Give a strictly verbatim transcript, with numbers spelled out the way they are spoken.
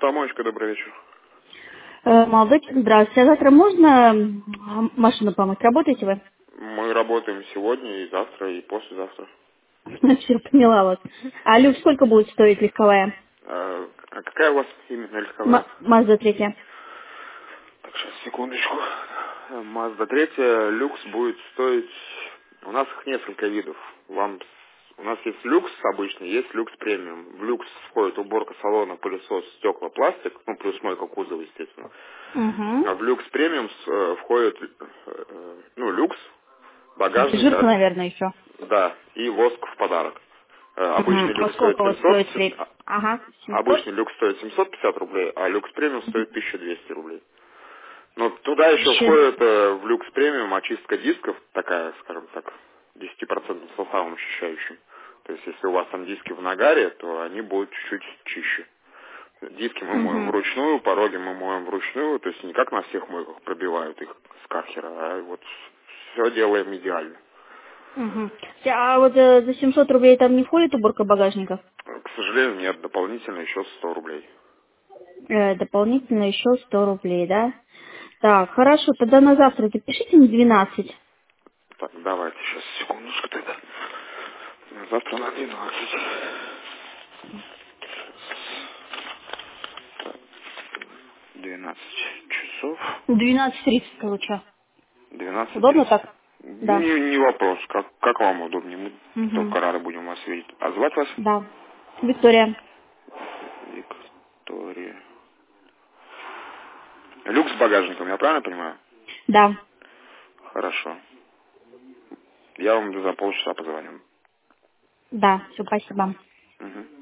Автомоечка, добрый вечер. Э, Молодой человек, здравствуйте. А завтра можно м, машину помыть? Работаете вы? Мы работаем сегодня и завтра, и послезавтра. Все, поняла вас. А люк сколько будет стоить легковая? А, а какая у вас именно легковая? М- Мазда третья. Так, сейчас, секундочку. Mazda три люкс будет стоить... У нас их несколько видов. Вам... У нас есть люкс обычный, есть люкс премиум. В люкс входит уборка салона, пылесос, стекла, пластик, ну, плюс мойка кузова, естественно. Угу. А в люкс премиум э, входит, э, э, ну, люкс, багажник, Жирка, да, наверное, еще. да, и воск в подарок. Э, Угу. Обычный А люкс стоит сколько у вас семьсот, стоит след? а- Ага, семьсот. обычный люкс стоит семьсот пятьдесят рублей, а люкс премиум стоит тысяча двести рублей. Но туда еще Еще. входит э, в люкс премиум очистка дисков, такая, скажем так, десять процентов составом очищающим. То есть, если у вас там диски в нагаре, то они будут чуть-чуть чище. Диски мы моем Угу. вручную, пороги мы моем вручную, то есть не как на всех мойках пробивают их с кархера, а вот все делаем идеально. Угу. А вот э, за семьсот рублей там не входит уборка багажника? К сожалению, нет, дополнительно еще сто рублей. Э, дополнительно еще сто рублей, да? Так, хорошо, тогда на завтра запишите на двенадцать. Так, давайте сейчас, секундочку тогда. Завтра на двенадцать. двенадцать часов. двенадцать тридцать, короче. двенадцать Удобно тридцать. так? Да. Не, не вопрос, как, как вам удобнее. Мы Угу. только рады будем вас видеть. А звать вас? Да. Виктория. Виктория. Люкс с багажником, я правильно понимаю? Да. Хорошо. Я вам за полчаса позвоню. Да, все, спасибо. Мгм.